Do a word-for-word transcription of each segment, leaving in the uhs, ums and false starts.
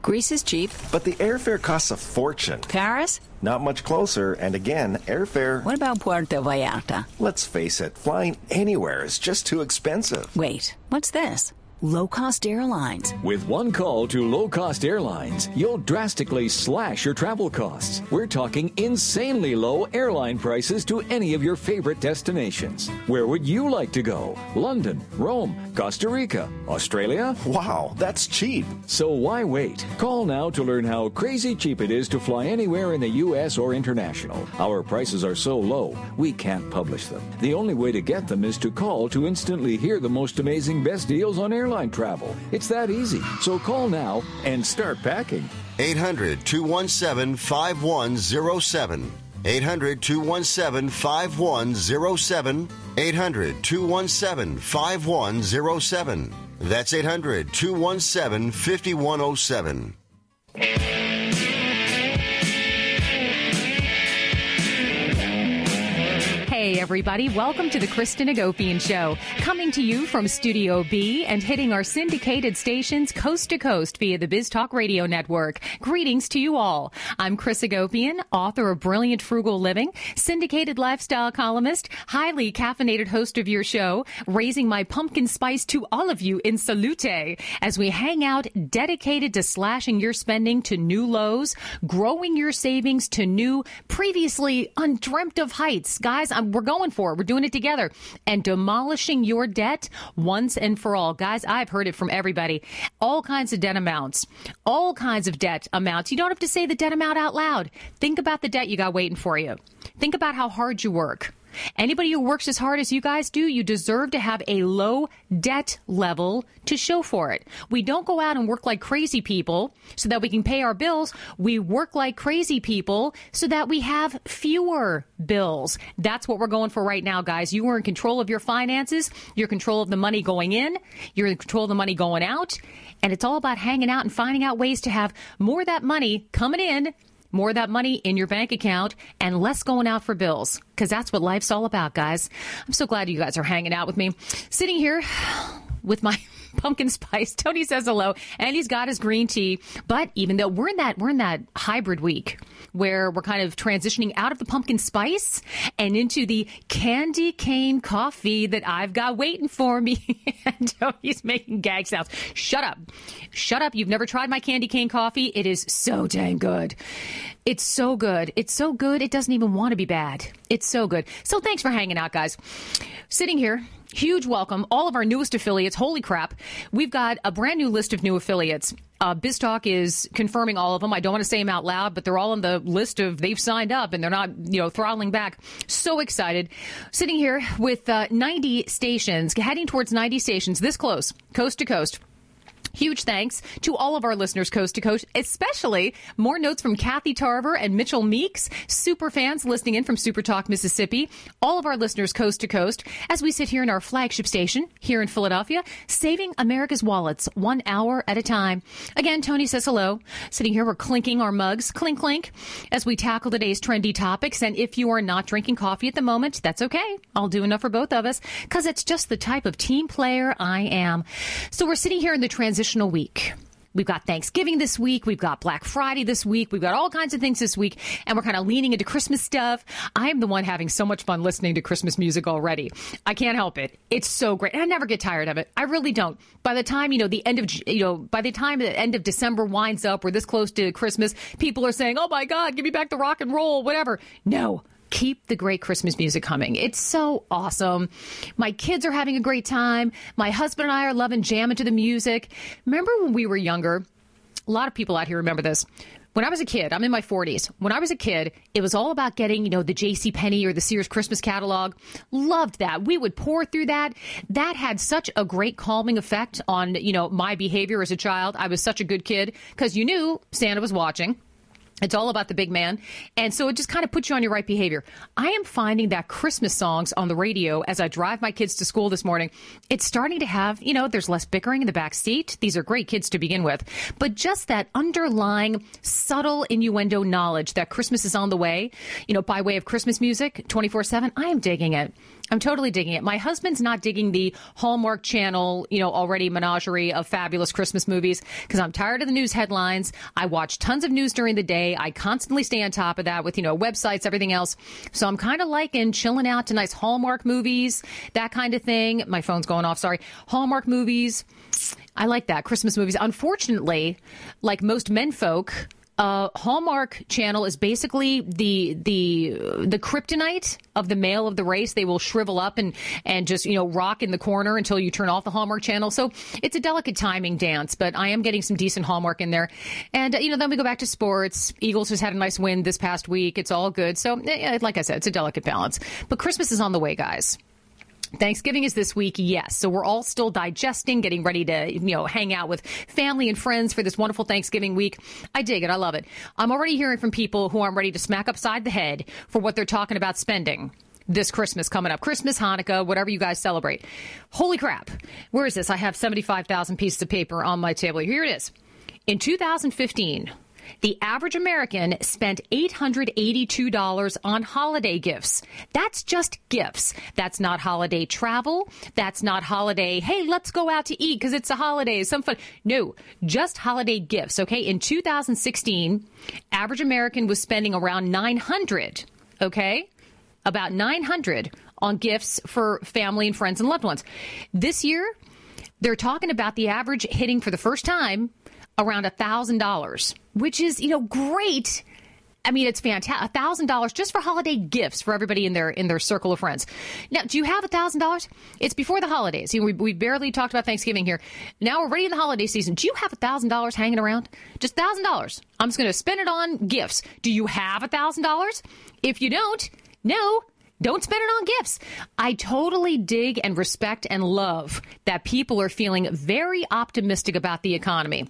Greece is cheap. But the airfare costs a fortune. Paris? Not much closer, and again, airfare... What about Puerto Vallarta? Let's face it, flying anywhere is just too expensive. Wait, what's this? Low-cost airlines. With one call to low-cost airlines, you'll drastically slash your travel costs. We're talking insanely low airline prices to any of your favorite destinations. Where would you like to go? London, Rome, Costa Rica, Australia? Wow, that's cheap. So why wait? Call now to learn how crazy cheap it is to fly anywhere in the U S or international. Our prices are so low, we can't publish them. The only way to get them is to call to instantly hear the most amazing best deals on airline travel. It's that easy. So call now and start packing. eight hundred, two one seven, five one zero seven. eight hundred, two one seven, five one zero seven. eight hundred, two one seven, five one zero seven. That's eight hundred, two one seven, five one zero seven. Hey, everybody. Welcome to the Kristen Agopian Show, coming to you from Studio B and hitting our syndicated stations coast to coast via the Biz Talk Radio Network. Greetings to you all. I'm Chris Agopian, author of Brilliant Frugal Living, syndicated lifestyle columnist, highly caffeinated host of your show, raising my pumpkin spice to all of you in salute as we hang out dedicated to slashing your spending to new lows, growing your savings to new, previously undreamt of heights. Guys, I'm we're going for it. We're doing it together. And demolishing your debt once and for all. Guys, I've heard it from everybody. All kinds of debt amounts. All kinds of debt amounts. You don't have to say the debt amount out loud. Think about the debt you got waiting for you. Think about how hard you work. Anybody who works as hard as you guys do, you deserve to have a low debt level to show for it. We don't go out and work like crazy people so that we can pay our bills. We work like crazy people so that we have fewer bills. That's what we're going for right now, guys. You are in control of your finances. You're in control of the money going in. You're in control of the money going out. And it's all about hanging out and finding out ways to have more of that money coming in, more of that money in your bank account, and less going out for bills, because that's what life's all about, guys. I'm so glad you guys are hanging out with me. Sitting here with my pumpkin spice. Tony says hello, and he's got his green tea. But even though we're in that we're in that hybrid week where we're kind of transitioning out of the pumpkin spice and into the candy cane coffee that I've got waiting for me. And Tony's making gag sounds. Shut up. Shut up. You've never tried my candy cane coffee. It is so dang good. It's so good. It's so good. It doesn't even want to be bad. It's so good. So thanks for hanging out, guys. Sitting here. Huge welcome. All of our newest affiliates. Holy crap. We've got a brand new list of new affiliates. Uh, BizTalk is confirming all of them. I don't want to say them out loud, but they're all on the list of they've signed up and they're not, you know, throttling back. So excited. Sitting here with uh, ninety stations, heading towards ninety stations this close, coast to coast. Huge thanks to all of our listeners coast to coast, especially more notes from Kathy Tarver and Mitchell Meeks, super fans listening in from Super Talk, Mississippi. All of our listeners coast to coast as we sit here in our flagship station here in Philadelphia, saving America's wallets one hour at a time. Again, Tony says hello. Sitting here, we're clinking our mugs, clink, clink, as we tackle today's trendy topics. And if you are not drinking coffee at the moment, that's okay. I'll do enough for both of us because it's just the type of team player I am. So we're sitting here in the transition week. We've got Thanksgiving this week. We've got Black Friday this week. We've got all kinds of things this week. And we're kind of leaning into Christmas stuff. I am the one having so much fun listening to Christmas music already. I can't help it. It's so great. And I never get tired of it. I really don't. By the time, you know, the end of, you know, by the time the end of December winds up, we're this close to Christmas, people are saying, oh my God, give me back the rock and roll, whatever. No. Keep the great Christmas music coming. It's so awesome. My kids are having a great time. My husband and I are loving jamming to the music. Remember when we were younger? A lot of people out here remember this. When I was a kid, I'm in my forties. When I was a kid, it was all about getting, you know, the JCPenney or the Sears Christmas catalog. Loved that. We would pour through that. That had such a great calming effect on, you know, my behavior as a child. I was such a good kid because you knew Santa was watching. It's all about the big man. And so it just kind of puts you on your right behavior. I am finding that Christmas songs on the radio as I drive my kids to school this morning, it's starting to have, you know, there's less bickering in the back seat. These are great kids to begin with. But just that underlying subtle innuendo knowledge that Christmas is on the way, you know, by way of Christmas music twenty-four seven, I am digging it. I'm totally digging it. My husband's not digging the Hallmark Channel, you know, already menagerie of fabulous Christmas movies because I'm tired of the news headlines. I watch tons of news during the day. I constantly stay on top of that with, you know, websites, everything else. So I'm kind of liking chilling out to nice Hallmark movies, that kind of thing. My phone's going off. Sorry. Hallmark movies. I like that. Christmas movies. Unfortunately, like most men folk, Uh, Hallmark Channel is basically the the the kryptonite of the male of the race. They will shrivel up and and just, you know, rock in the corner until you turn off the Hallmark Channel. So it's a delicate timing dance, but I am getting some decent Hallmark in there. And, uh, you know, then we go back to sports. Eagles just had a nice win this past week. It's all good. So, yeah, like I said, it's a delicate balance. But Christmas is on the way, guys. Thanksgiving is this week, yes. So we're all still digesting, getting ready to, you know, hang out with family and friends for this wonderful Thanksgiving week. I dig it. I love it. I'm already hearing from people who I'm ready to smack upside the head for what they're talking about spending this Christmas coming up. Christmas, Hanukkah, whatever you guys celebrate. Holy crap. Where is this? I have seventy-five thousand pieces of paper on my table. Here it is. In two thousand fifteen, the average American spent eight hundred eighty-two dollars on holiday gifts. That's just gifts. That's not holiday travel. That's not holiday, hey, let's go out to eat because it's the holidays, some fun. No, just holiday gifts, okay? In two thousand sixteen, average American was spending around nine hundred dollars, okay? About nine hundred dollars on gifts for family and friends and loved ones. This year, they're talking about the average hitting for the first time around one thousand dollars, which is, you know, great. I mean, it's fantastic. one thousand dollars just for holiday gifts for everybody in their in their circle of friends. Now, do you have one thousand dollars? It's before the holidays. You know, we, we barely talked about Thanksgiving here. Now we're ready in the holiday season. Do you have one thousand dollars hanging around? Just one thousand dollars. I'm just going to spend it on gifts. Do you have one thousand dollars? If you don't, no. Don't spend it on gifts. I totally dig and respect and love that people are feeling very optimistic about the economy.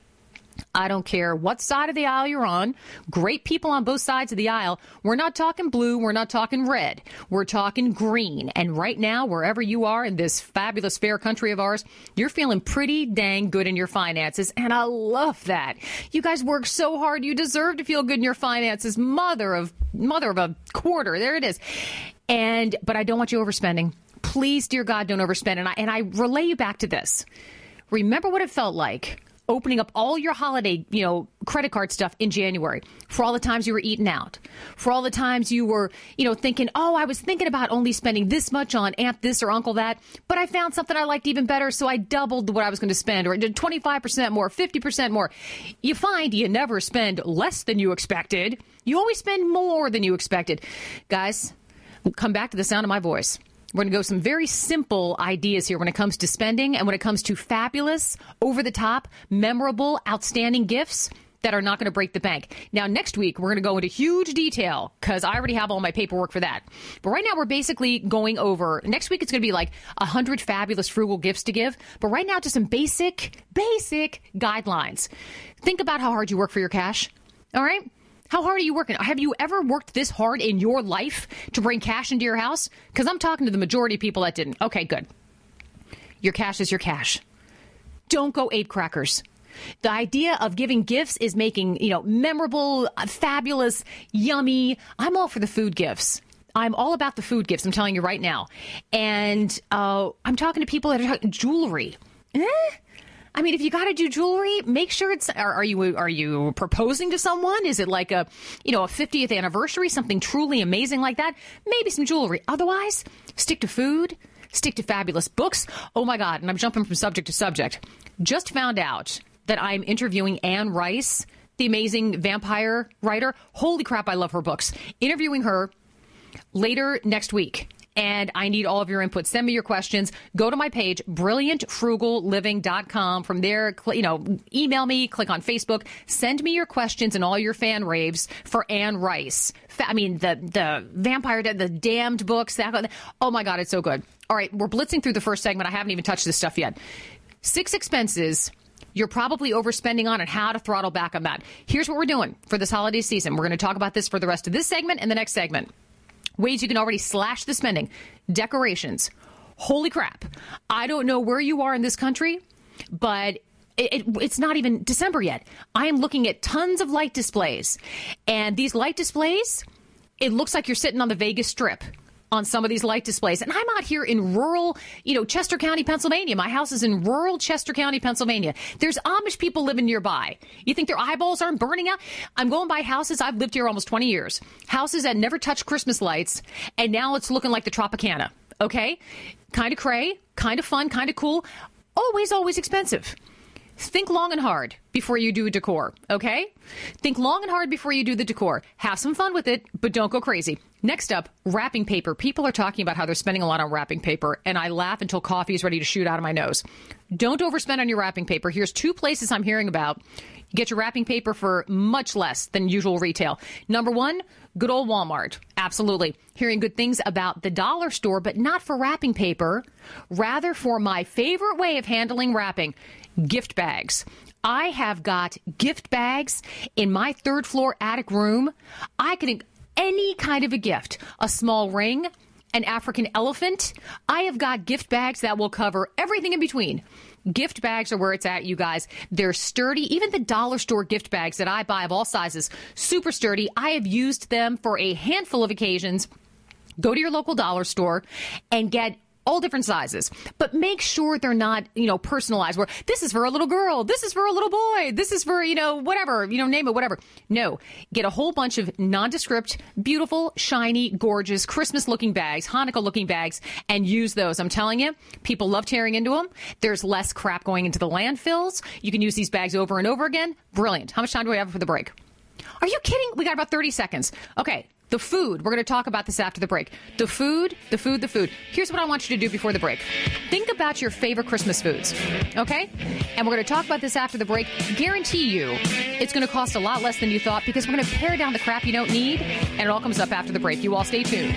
I don't care what side of the aisle you're on. Great people on both sides of the aisle. We're not talking blue. We're not talking red. We're talking green. And right now, wherever you are in this fabulous fair country of ours, you're feeling pretty dang good in your finances. And I love that. You guys work so hard. You deserve to feel good in your finances. Mother of mother of a quarter. There it is. And but I don't want you overspending. Please, dear God, don't overspend. And I, and I relay you back to this. Remember what it felt like opening up all your holiday, you know, credit card stuff in January, for all the times you were eating out, for all the times you were, you know, thinking, oh, I was thinking about only spending this much on Aunt this or Uncle that, but I found something I liked even better, so I doubled what I was going to spend, or I did twenty-five percent more, fifty percent more. You find you never spend less than you expected. You always spend more than you expected. Guys, come back to the sound of my voice. We're going to go some very simple ideas here when it comes to spending and when it comes to fabulous, over-the-top, memorable, outstanding gifts that are not going to break the bank. Now, next week, we're going to go into huge detail because I already have all my paperwork for that. But right now, we're basically going over, next week, it's going to be like one hundred fabulous, frugal gifts to give. But right now, just some basic, basic guidelines. Think about how hard you work for your cash. All right? How hard are you working? Have you ever worked this hard in your life to bring cash into your house? Because I'm talking to the majority of people that didn't. Okay, good. Your cash is your cash. Don't go ape crackers. The idea of giving gifts is making, you know, memorable, fabulous, yummy. I'm all for the food gifts. I'm all about the food gifts. I'm telling you right now. And uh, I'm talking to people that are talking jewelry. Eh? I mean, if you got to do jewelry, make sure it's, are, are you are you proposing to someone? Is it like a, you know, a fiftieth anniversary, something truly amazing like that? Maybe some jewelry. Otherwise, stick to food, stick to fabulous books. Oh, my God. And I'm jumping from subject to subject. Just found out that I'm interviewing Anne Rice, the amazing vampire writer. Holy crap, I love her books. Interviewing her later next week. And I need all of your input. Send me your questions. Go to my page, brilliant frugal living dot com. From there, you know, email me, click on Facebook. Send me your questions and all your fan raves for Anne Rice. I mean, the the vampire, the damned books. That, oh, my God, it's so good. All right, we're blitzing through the first segment. I haven't even touched this stuff yet. Six expenses you're probably overspending on and how to throttle back on that. Here's what we're doing for this holiday season. We're going to talk about this for the rest of this segment and the next segment. Ways you can already slash the spending. Decorations. Holy crap. I don't know where you are in this country, but it, it, it's not even December yet. I am looking at tons of light displays. And these light displays, it looks like you're sitting on the Vegas Strip. on some of these light displays. And I'm out here in rural, you know, Chester County, Pennsylvania. My house is in rural Chester County, Pennsylvania. There's Amish people living nearby. You think their eyeballs aren't burning out? I'm going by houses. I've lived here almost twenty years. Houses that never touched Christmas lights, and now it's looking like the Tropicana. Okay? Kind of cray, kind of fun, kind of cool. Always, always expensive. Think long and hard before you do decor, okay? Think long and hard before you do the decor. Have some fun with it, but don't go crazy. Next up, wrapping paper. People are talking about how they're spending a lot on wrapping paper, and I laugh until coffee is ready to shoot out of my nose. Don't overspend on your wrapping paper. Here's two places I'm hearing about. You get your wrapping paper for much less than usual retail. Number one, good old Walmart. Absolutely. Hearing good things about the dollar store, but not for wrapping paper. Rather for my favorite way of handling wrapping, gift bags. I have got gift bags in my third floor attic room. I can, any kind of a gift, a small ring, an African elephant. I have got gift bags that will cover everything in between. Gift bags are where it's at, you guys. They're sturdy. Even the dollar store gift bags that I buy of all sizes, super sturdy. I have used them for a handful of occasions. Go to your local dollar store and get all different sizes, but make sure they're not, you know, personalized where this is for a little girl, this is for a little boy, this is for, you know, whatever, you know, name it, whatever. No, get a whole bunch of nondescript, beautiful, shiny, gorgeous, Christmas looking bags, Hanukkah looking bags, and use those. I'm telling you, people love tearing into them. There's less crap going into the landfills. You can use these bags over and over again. Brilliant. How much time do we have for the break? Are you kidding? We got about thirty seconds. Okay. The food. We're going to talk about this after the break. The food, the food, the food. Here's what I want you to do before the break. Think about your favorite Christmas foods, okay? And we're going to talk about this after the break. Guarantee you it's going to cost a lot less than you thought because we're going to pare down the crap you don't need, and it all comes up after the break. You all stay tuned.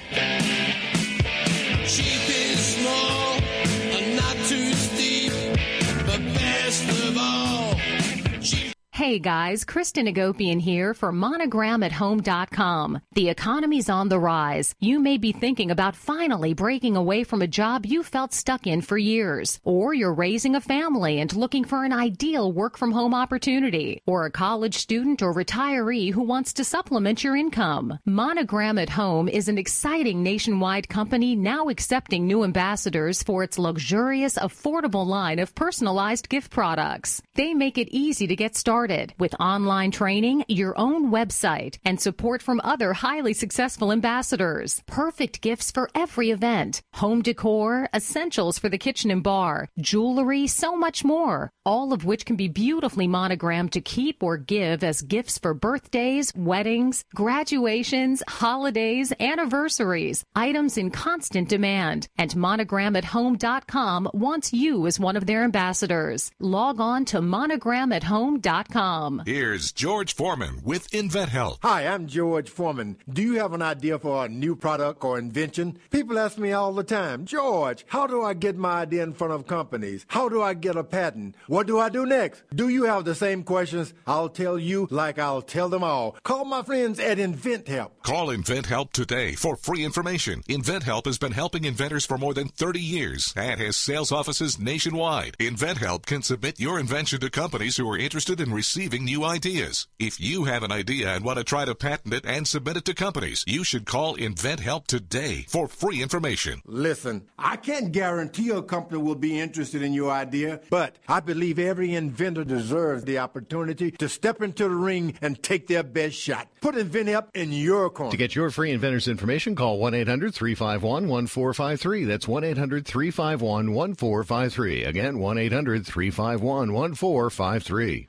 Cheap is small, and not too steep, but best of all, cheap. Hey guys, Kristen Agopian here for monogram at home dot com. The economy's on the rise. You may be thinking about finally breaking away from a job you felt stuck in for years. Or you're raising a family and looking for an ideal work-from-home opportunity. Or a college student or retiree who wants to supplement your income. Monogram at Home is an exciting nationwide company now accepting new ambassadors for its luxurious, affordable line of personalized gift products. They make it easy to get started with online training, your own website, and support from other highly successful ambassadors. Perfect gifts for every event. Home decor, essentials for the kitchen and bar, jewelry, so much more. All of which can be beautifully monogrammed to keep or give as gifts for birthdays, weddings, graduations, holidays, anniversaries. Items in constant demand. And monogram at home dot com wants you as one of their ambassadors. Log on to monogram at home dot com. Here's George Foreman with InventHelp. Hi, I'm George Foreman. Do you have an idea for a new product or invention? People ask me all the time, George, how do I get my idea in front of companies? How do I get a patent? What do I do next? Do you have the same questions? I'll tell you like I'll tell them all. Call my friends at InventHelp. Call InventHelp today for free information. InventHelp has been helping inventors for more than thirty years and has sales offices nationwide. InventHelp can submit your invention to companies who are interested in receiving new ideas. If you have an idea and want to try to patent it and submit it to companies, you should call InventHelp today for free information. Listen, I can't guarantee a company will be interested in your idea, but I believe every inventor deserves the opportunity to step into the ring and take their best shot. Put InventHelp in your corner. To get your free inventor's information, call one eight hundred three five one one four five three. That's one eight hundred three five one one four five three. Again, one eight hundred three five one one four five three.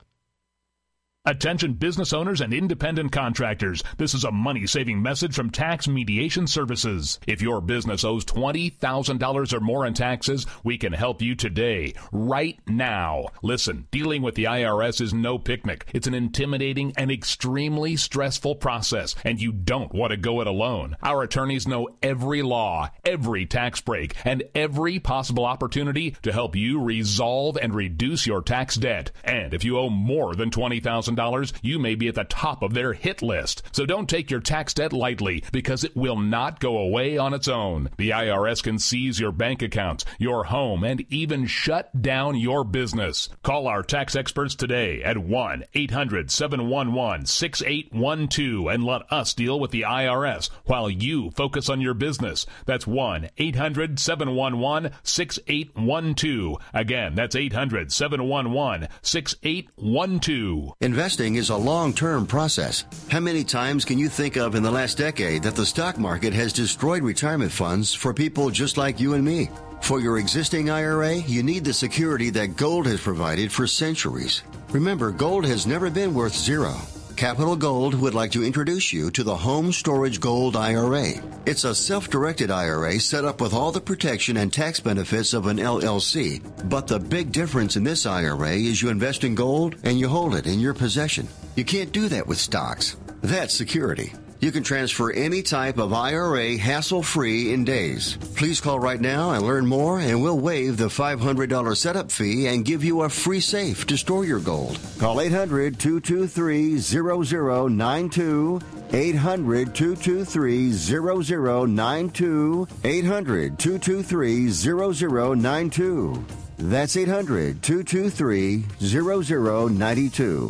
Attention business owners and independent contractors. This is a money-saving message from Tax Mediation Services. If your business owes twenty thousand dollars or more in taxes, we can help you today, right now. Listen, dealing with the I R S is no picnic. It's an intimidating and extremely stressful process, and you don't want to go it alone. Our attorneys know every law, every tax break, and every possible opportunity to help you resolve and reduce your tax debt. And if you owe more than twenty thousand dollars, you may be at the top of their hit list. So don't take your tax debt lightly, because it will not go away on its own. The I R S can seize your bank accounts, your home, and even shut down your business. Call our tax experts today at one eight hundred seven one one six eight one two and let us deal with the I R S while you focus on your business. That's one eight hundred seven one one six eight one two. Again, that's eight hundred seven one one six eight one two. Investing is a long-term process. How many times can you think of in the last decade that the stock market has destroyed retirement funds for people just like you and me? For your existing I R A, you need the security that gold has provided for centuries. Remember, gold has never been worth zero. Capital Gold would like to introduce you to the Home Storage Gold I R A. It's a self-directed I R A set up with all the protection and tax benefits of an L L C. But the big difference in this I R A is you invest in gold and you hold it in your possession. You can't do that with stocks. That's security. You can transfer any type of I R A hassle-free in days. Please call right now and learn more, and we'll waive the five hundred dollars setup fee and give you a free safe to store your gold. Call eight hundred two two three zero zero nine two, eight hundred two two three zero zero nine two, eight hundred two two three zero zero nine two. That's eight hundred two two three zero zero nine two.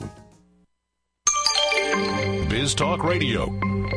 Biz Talk Radio.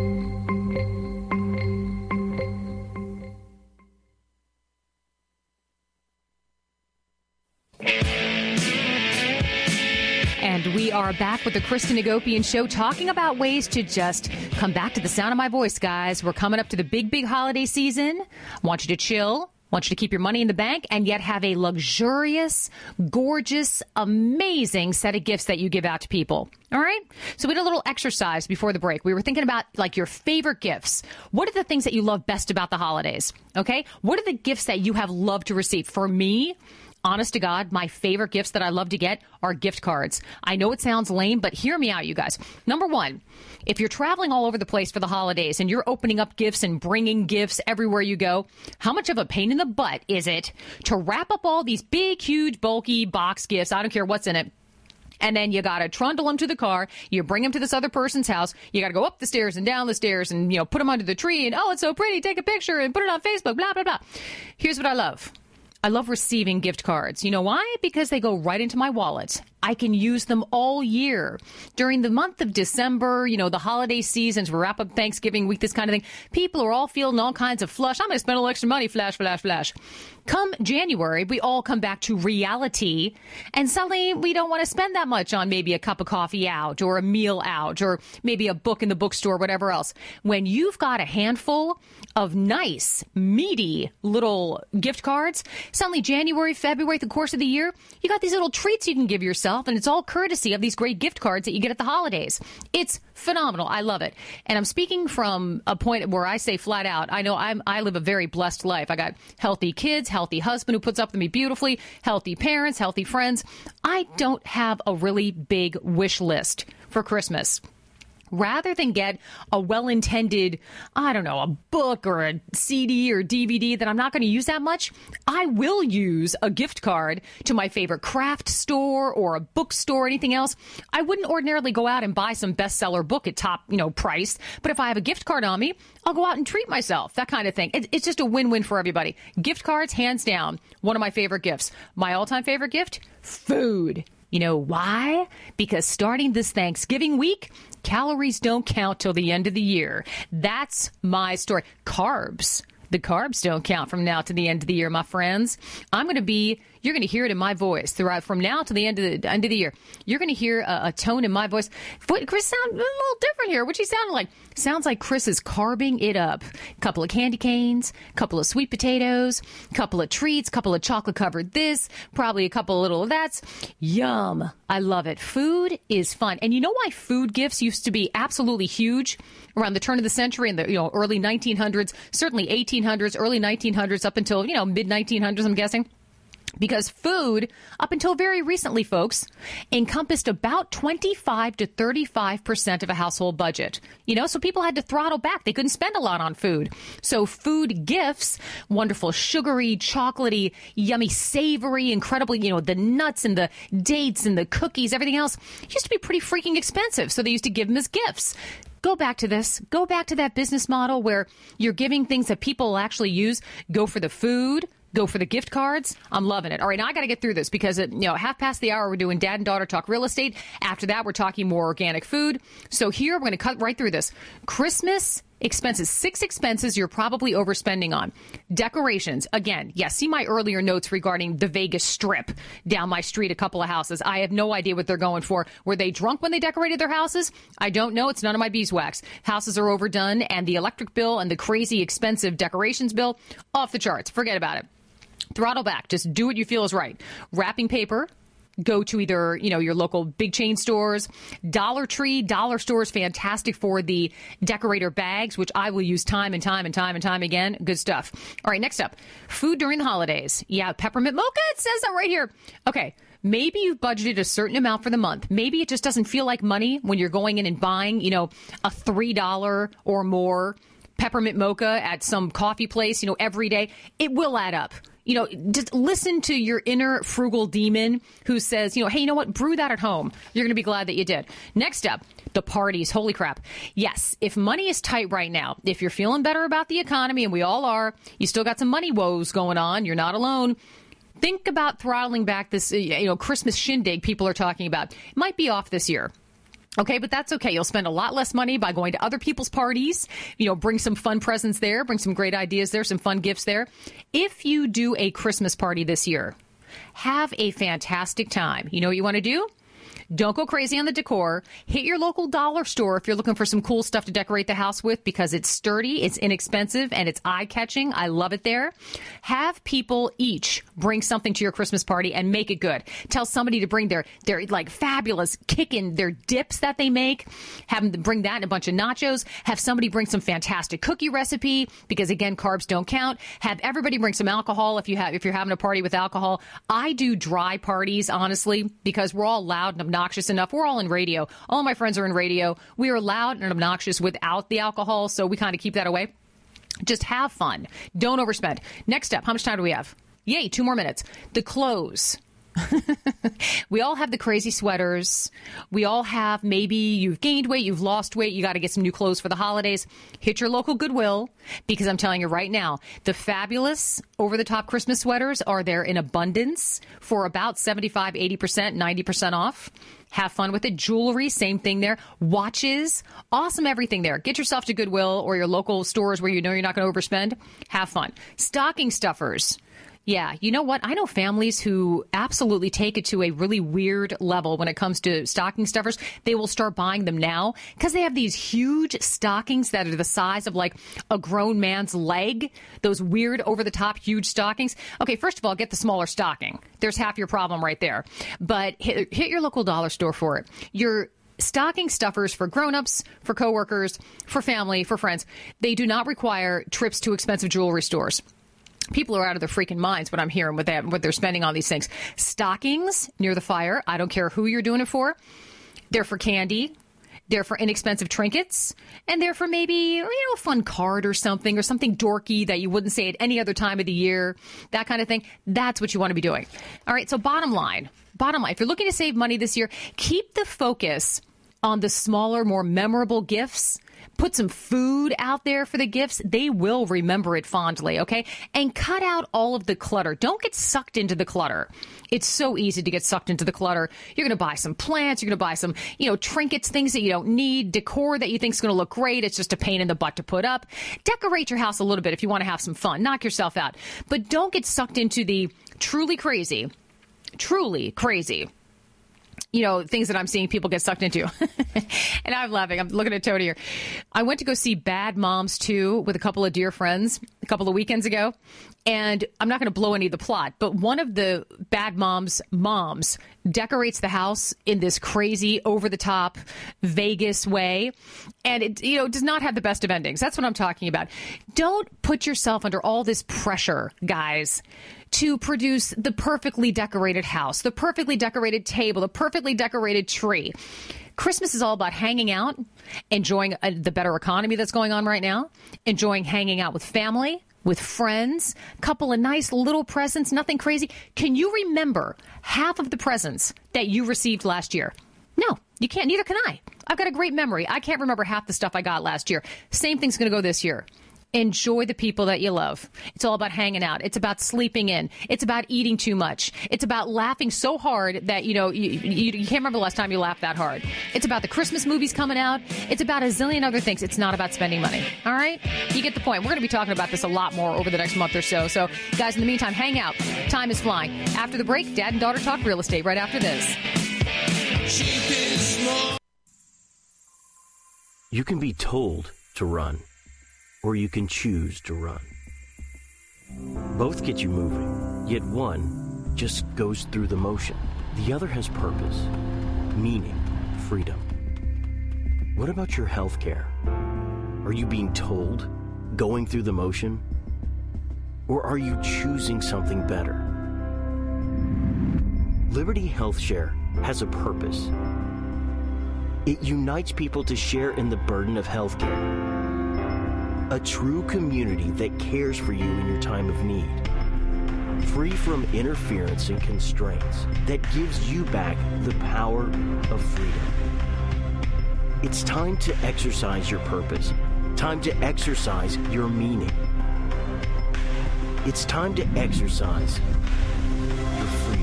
And we are back with the Kristen Hagopian Show, talking about ways to just come back to the sound of my voice, guys. We're coming up to the big, big holiday season. I want you to chill. I want you to keep your money in the bank and yet have a luxurious, gorgeous, amazing set of gifts that you give out to people. All right? So we did a little exercise before the break. We were thinking about, like, your favorite gifts. What are the things that you love best about the holidays? Okay? What are the gifts that you have loved to receive? For me, honest to God, my favorite gifts that I love to get are gift cards. I know it sounds lame, but hear me out, you guys. Number one, if you're traveling all over the place for the holidays and you're opening up gifts and bringing gifts everywhere you go, how much of a pain in the butt is it to wrap up all these big, huge, bulky box gifts? I don't care what's in it. And then you got to trundle them to the car. You bring them to this other person's house. You got to go up the stairs and down the stairs and, you know, put them under the tree. And, oh, it's so pretty. Take a picture and put it on Facebook, blah, blah, blah. Here's what I love. I love receiving gift cards. You know why? Because they go right into my wallet. I can use them all year. During the month of December, you know, the holiday seasons, we wrap up Thanksgiving week, this kind of thing. People are all feeling all kinds of flush. I'm going to spend a little extra money, flash, flash, flash. Come January, we all come back to reality, and suddenly we don't want to spend that much on maybe a cup of coffee out or a meal out or maybe a book in the bookstore, whatever else. When you've got a handful of nice, meaty little gift cards, suddenly January, February, the course of the year, you got these little treats you can give yourself, and it's all courtesy of these great gift cards that you get at the holidays. It's phenomenal. I love it. And I'm speaking from a point where I say flat out, I know I'm, I live a very blessed life. I got healthy kids, healthy husband who puts up with me beautifully, healthy parents, healthy friends. I don't have a really big wish list for Christmas. Rather than get a well-intended, I don't know, a book or a C D or D V D that I'm not going to use that much, I will use a gift card to my favorite craft store or a bookstore or anything else. I wouldn't ordinarily go out and buy some bestseller book at top, you know, price. But if I have a gift card on me, I'll go out and treat myself, that kind of thing. It, it's just a win-win for everybody. Gift cards, hands down, one of my favorite gifts. My all-time favorite gift? Food. You know why? Because starting this Thanksgiving week, calories don't count till the end of the year. That's my story. Carbs. The carbs don't count from now to the end of the year, my friends. I'm going to be, you're going to hear it in my voice throughout from now to the end of the end of the year. You're going to hear a, a tone in my voice. But Chris sounds a little different here. What's he sounding like? Sounds like Chris is carving it up. A couple of candy canes, a couple of sweet potatoes, a couple of treats, a couple of chocolate covered this, probably a couple of little of that's. Yum. I love it. Food is fun. And you know why food gifts used to be absolutely huge around the turn of the century in the, you know, early nineteen hundreds, certainly eighteen hundreds, early nineteen hundreds up until, you know, mid nineteen hundreds, I'm guessing? Because food, up until very recently, folks, encompassed about twenty-five to thirty-five percent of a household budget. You know, so people had to throttle back. They couldn't spend a lot on food. So food gifts, wonderful, sugary, chocolatey, yummy, savory, incredibly, you know, the nuts and the dates and the cookies, everything else used to be pretty freaking expensive. So they used to give them as gifts. Go back to this. Go back to that business model where you're giving things that people actually use. Go for the food. Go for the gift cards. I'm loving it. All right, now I got to get through this because, it, you know, half past the hour, we're doing Dad and Daughter Talk Real Estate. After that, we're talking more organic food. So here, we're going to cut right through this. Christmas expenses, six expenses you're probably overspending on. Decorations. Again, yes, see my earlier notes regarding the Vegas Strip down my street, a couple of houses. I have no idea what they're going for. Were they drunk when they decorated their houses? I don't know. It's none of my beeswax. Houses are overdone, and the electric bill and the crazy expensive decorations bill, off the charts. Forget about it. Throttle back. Just do what you feel is right. Wrapping paper. Go to either, you know, your local big chain stores. Dollar Tree, dollar stores, fantastic for the decorator bags, which I will use time and time and time and time again. Good stuff. All right, next up, food during the holidays. Yeah, peppermint mocha, it says that right here. Okay, maybe you've budgeted a certain amount for the month. Maybe it just doesn't feel like money when you're going in and buying, you know, a three dollars or more peppermint mocha at some coffee place, you know, every day. It will add up. You know, just listen to your inner frugal demon who says, you know, hey, you know what? Brew that at home. You're going to be glad that you did. Next up, the parties. Holy crap. Yes, if money is tight right now, if you're feeling better about the economy, and we all are, you still got some money woes going on. You're not alone. Think about throttling back this, you know, Christmas shindig people are talking about. It might be off this year. Okay, but that's okay. You'll spend a lot less money by going to other people's parties. You know, bring some fun presents there, bring some great ideas there, some fun gifts there. If you do a Christmas party this year, have a fantastic time. You know what you want to do? Don't go crazy on the decor. Hit your local dollar store if you're looking for some cool stuff to decorate the house with, because it's sturdy, it's inexpensive, and it's eye-catching. I love it there. Have people each bring something to your Christmas party and make it good. Tell somebody to bring their, their like, fabulous kickin' their dips that they make. Have them bring that and a bunch of nachos. Have somebody bring some fantastic cookie recipe, because, again, carbs don't count. Have everybody bring some alcohol if, you have, if you're having a party with alcohol. I do dry parties, honestly, because we're all loud and obnoxious. Obnoxious enough. We're all in radio. All my friends are in radio. We are loud and obnoxious without the alcohol, so we kind of keep that away. Just have fun. Don't overspend. Next up, how much time do we have? Yay, two more minutes. The clothes. We all have the crazy sweaters. We all have, maybe you've gained weight, you've lost weight, you got to get some new clothes for the holidays. Hit your local Goodwill, because I'm telling you right now, the fabulous over-the-top Christmas sweaters are there in abundance for about seventy-five, eighty percent, ninety percent off. Have fun with it. Jewelry, same thing there. Watches, awesome everything there. Get yourself to Goodwill or your local stores where you know you're not going to overspend. Have fun. Stocking stuffers. Yeah, you know what? I know families who absolutely take it to a really weird level when it comes to stocking stuffers. They will start buying them now because they have these huge stockings that are the size of like a grown man's leg. Those weird over-the-top huge stockings. Okay, first of all, get the smaller stocking. There's half your problem right there. But hit, hit your local dollar store for it. Your stocking stuffers for grown-ups, for coworkers, for family, for friends. They do not require trips to expensive jewelry stores. People are out of their freaking minds when I'm hearing what, they, what they're spending on these things. Stockings near the fire. I don't care who you're doing it for. They're for candy. They're for inexpensive trinkets. And they're for maybe, you know, a fun card or something, or something dorky that you wouldn't say at any other time of the year. That kind of thing. That's what you want to be doing. All right, so bottom line. Bottom line. If you're looking to save money this year, keep the focus on the smaller, more memorable gifts. Put some food out there for the gifts. They will remember it fondly, okay? And cut out all of the clutter. Don't get sucked into the clutter. It's so easy to get sucked into the clutter. You're going to buy some plants. You're going to buy some, you know, trinkets, things that you don't need, decor that you think is going to look great. It's just a pain in the butt to put up. Decorate your house a little bit if you want to have some fun. Knock yourself out. But don't get sucked into the truly crazy, truly crazy, you know, things that I'm seeing people get sucked into. And I'm laughing. I'm looking at Tony here. I went to go see Bad Moms two with a couple of dear friends. a couple of weekends ago, and I'm not going to blow any of the plot, but one of the bad mom's moms decorates the house in this crazy, over-the-top Vegas way, and it, you know, does not have the best of endings. That's what I'm talking about. Don't put yourself under all this pressure, guys, to produce the perfectly decorated house, the perfectly decorated table, the perfectly decorated tree. Christmas is all about hanging out, enjoying uh, the better economy that's going on right now, enjoying hanging out with family, with friends, couple of nice little presents, nothing crazy. Can you remember half of the presents that you received last year? No, you can't. Neither can I. I've got a great memory. I can't remember half the stuff I got last year. Same thing's going to go this year. Enjoy the people that you love. It's all about hanging out. It's about sleeping in. It's about eating too much. It's about laughing so hard that, you know, you, you, you can't remember the last time you laughed that hard. It's about the Christmas movies coming out. It's about a zillion other things. It's not about spending money. All right? You get the point. We're going to be talking about this a lot more over the next month or so. So, guys, in the meantime, hang out. Time is flying. After the break, Dad and daughter talk real estate right after this. Cheap is small. You can be told to run, or you can choose to run. Both get you moving, yet one just goes through the motion. The other has purpose, meaning, freedom. What about your health care? Are you being told, going through the motion? Or are you choosing something better? Liberty Health Share has a purpose. It unites people to share in the burden of health care. A true community that cares for you in your time of need. Free from interference and constraints that gives you back the power of freedom. It's time to exercise your purpose. Time to exercise your meaning. It's time to exercise your freedom.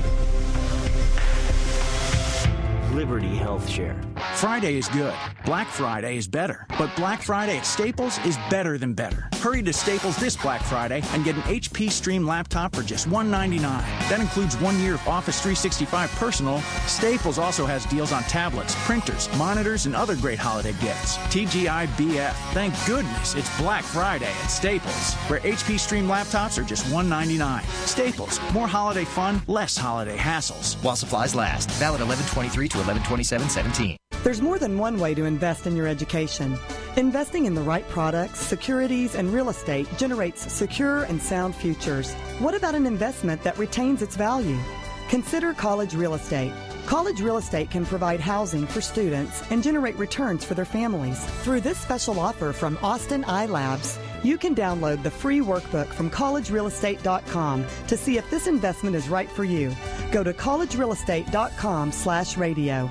Liberty Health Share. Friday is good. Black Friday is better. But Black Friday at Staples is better than better. Hurry to Staples this Black Friday and get an H P Stream laptop for just one hundred ninety-nine dollars. That includes one year of Office three sixty-five Personal. Staples also has deals on tablets, printers, monitors, and other great holiday gifts. T G I B F. Thank goodness it's Black Friday at Staples, where H P Stream laptops are just one hundred ninety-nine dollars. Staples. More holiday fun, less holiday hassles. While supplies last. Valid eleven twenty-three to eleven twenty-seven seventeen. There's more than one way to invest in your education. Investing in the right products, securities, and real estate generates secure and sound futures. What about an investment that retains its value? Consider College Real Estate. College Real Estate can provide housing for students and generate returns for their families. Through this special offer from Austin iLabs, you can download the free workbook from college real estate dot com to see if this investment is right for you. Go to college real estate dot com slash radio.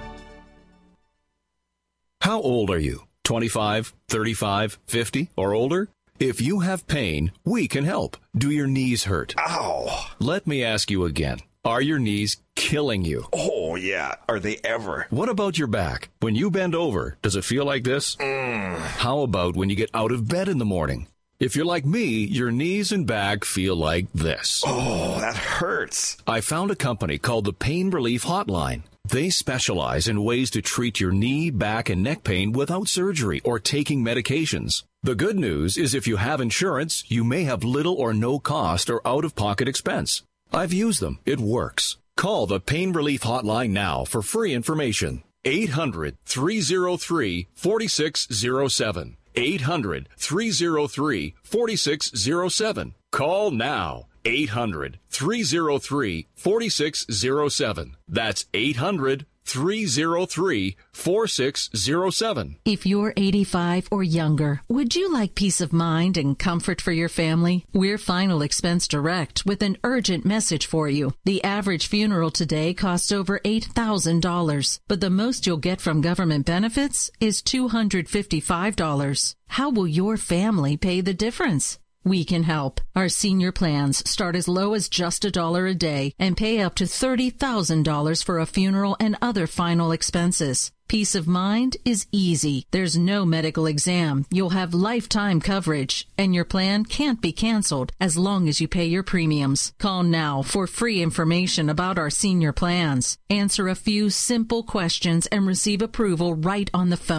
How old are you? twenty-five, thirty-five, fifty, or older? If you have pain, we can help. Do your knees hurt? Ow! Let me ask you again. Are your knees killing you? Oh, yeah. Are they ever? What about your back? When you bend over, does it feel like this? Mm. How about when you get out of bed in the morning? If you're like me, your knees and back feel like this. Oh, that hurts. I found a company called the Pain Relief Hotline. They specialize in ways to treat your knee, back, and neck pain without surgery or taking medications. The good news is if you have insurance, you may have little or no cost or out-of-pocket expense. I've used them. It works. Call the Pain Relief Hotline now for free information. eight hundred, three oh three, four six oh seven. eight hundred, three oh three, four six oh seven. Call now. eight hundred, three oh three, four six oh seven. That's eight hundred, three oh three, four six oh seven. If you're eighty-five or younger, would you like peace of mind and comfort for your family? We're Final Expense Direct with an urgent message for you. The average funeral today costs over eight thousand dollars, but the most you'll get from government benefits is two hundred fifty-five dollars. How will your family pay the difference? We can help. Our senior plans start as low as just a dollar a day and pay up to thirty thousand dollars for a funeral and other final expenses. Peace of mind is easy. There's no medical exam. You'll have lifetime coverage, and your plan can't be canceled as long as you pay your premiums. Call now for free information about our senior plans. Answer a few simple questions and receive approval right on the phone.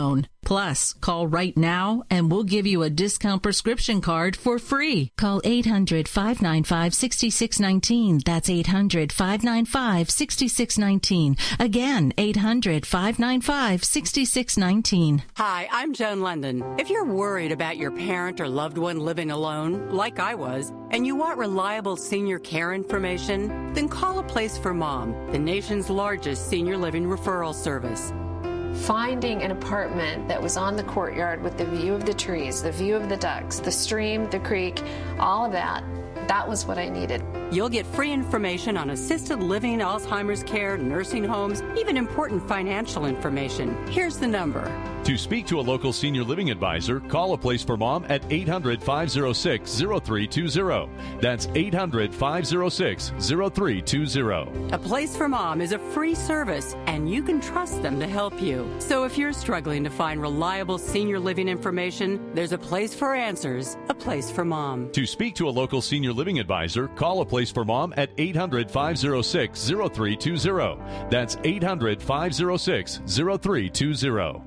Plus, call right now and we'll give you a discount prescription card for free. Call eight hundred, five nine five, six six one nine. That's eight hundred, five nine five, six six one nine. Again, eight hundred, five nine five, six six one nine. Hi, I'm Joan London. If you're worried about your parent or loved one living alone, like I was, and you want reliable senior care information, then call A Place for Mom, the nation's largest senior living referral service. Finding an apartment that was on the courtyard with the view of the trees, the view of the ducks, the stream, the creek, all of that, that was what I needed. You'll get free information on assisted living, Alzheimer's care, nursing homes, even important financial information. Here's the number. To speak to a local senior living advisor, call A Place for Mom at eight hundred, five oh six, oh three two oh. That's eight hundred, five oh six, oh three two oh. A Place for Mom is a free service, and you can trust them to help you. So if you're struggling to find reliable senior living information, there's a place for answers, A Place for Mom. To speak to a local senior living advisor, call A Place for Mom at eight hundred, five oh six, oh three two oh. That's eight hundred, five oh six, oh three two oh.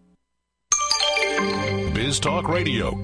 Biz Talk Radio.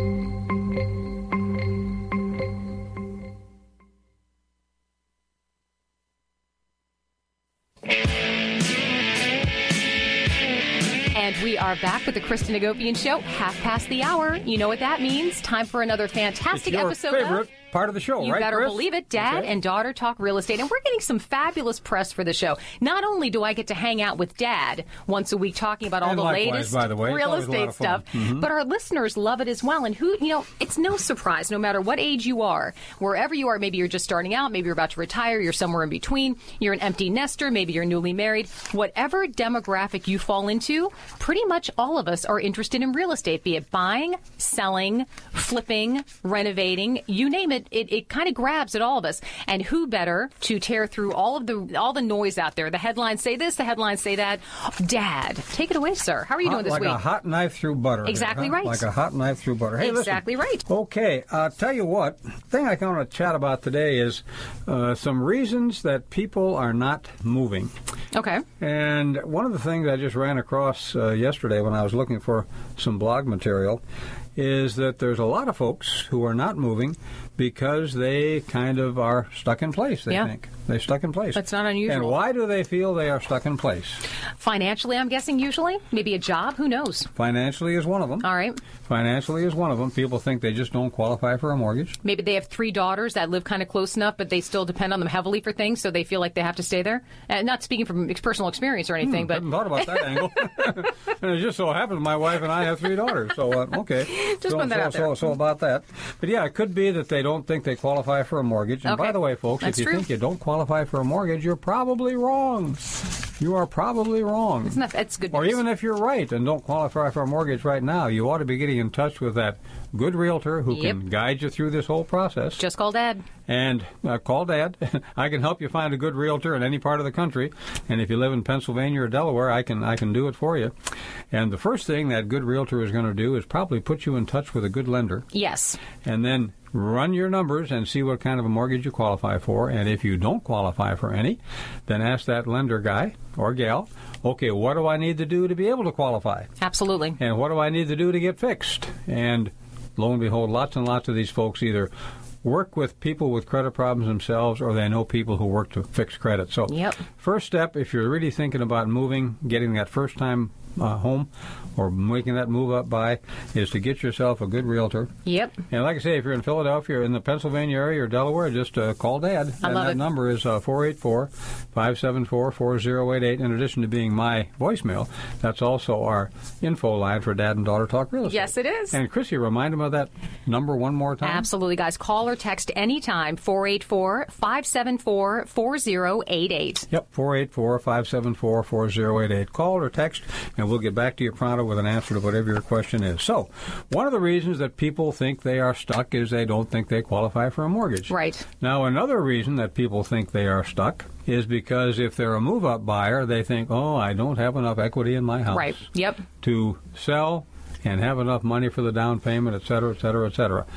And we are back with the Kristen Hagopian Show, half past the hour. You know what that means. Time for another fantastic it's your episode favorite of... part of the show, you right, better Chris? believe it. Dad Okay. and daughter talk real estate. And we're getting some fabulous press for the show. Not only do I get to hang out with Dad once a week talking about all And the likewise, latest by the way. It's real always a lot estate of fun. stuff, Mhm. but our listeners love it as well. And who, you know, it's no surprise, no matter what age you are, wherever you are, maybe you're just starting out, maybe you're about to retire, you're somewhere in between, you're an empty nester, maybe you're newly married, whatever demographic you fall into, pretty much all of us are interested in real estate, be it buying, selling, flipping, renovating, you name it, it, it kind of grabs at all of us. And who better to tear through all of the all the noise out there? The headlines say this, the headlines say that. Dad, take it away, sir. How are you Hot- doing this like week? Like a hot knife through butter. Exactly huh? right. Like a hot knife through butter. Hey, exactly listen. right. Okay, I'll tell you what. The thing I want to chat about today is uh, some reasons that people are not moving. Okay. And one of the things I just ran across uh, yesterday when I was looking for some blog material is that there's a lot of folks who are not moving because they kind of are stuck in place, they Yeah. think. They're stuck in place. That's not unusual. And why do they feel they are stuck in place? Financially, I'm guessing usually. Maybe a job. Who knows? Financially is one of them. All right. Financially is one of them. People think they just don't qualify for a mortgage. Maybe they have three daughters that live kind of close enough, but they still depend on them heavily for things, so they feel like they have to stay there. And not speaking from ex- personal experience or anything, Hmm, but hadn't thought about that angle. And it just so happens my wife and I have three daughters. So, uh, okay. Just so, putting that so, out there. So, so about that. But, yeah, it could be that they don't think they qualify for a mortgage. And Okay. by the way, folks, That's if you true. think you don't qualify for a mortgage, you're probably wrong. You are probably wrong. Isn't that, that's good news. Or even if you're right and don't qualify for a mortgage right now, you ought to be getting in touch with that good realtor who Yep. can guide you through this whole process. Just call Dad. And uh, call Dad. I can help you find a good realtor in any part of the country. And if you live in Pennsylvania or Delaware, I can I can do it for you. And the first thing that good realtor is going to do is probably put you in touch with a good lender. Yes. And then run your numbers and see what kind of a mortgage you qualify for. And if you don't qualify for any, then ask that lender guy or gal, okay, what do I need to do to be able to qualify? Absolutely. And what do I need to do to get fixed? And lo and behold, lots and lots of these folks either work with people with credit problems themselves or they know people who work to fix credit. So Yep. first step, if you're really thinking about moving, getting that first time uh, home or making that move up by, is to get yourself a good realtor. Yep. And like I say, if you're in Philadelphia or in the Pennsylvania area or Delaware, just uh, call Dad. I and love that it. number is uh, four eight four, five seven four, four zero eight eight. In addition to being my voicemail, that's also our info line for Dad and Daughter Talk Real Estate. Yes, it is. And Chrissy, remind them of that number one more time. Absolutely, guys. Call or text anytime, four eight four, five seven four, four zero eight eight. Yep, four eight four, five seven four, four zero eight eight. Call or text, and we'll get back to you pronto with an answer to whatever your question is. So, one of the reasons that people think they are stuck is they don't think they qualify for a mortgage. Right. Now, another reason that people think they are stuck is because if they're a move-up buyer, they think, oh, I don't have enough equity in my house Right. Yep. to sell and have enough money for the down payment, et cetera, et cetera, et cetera.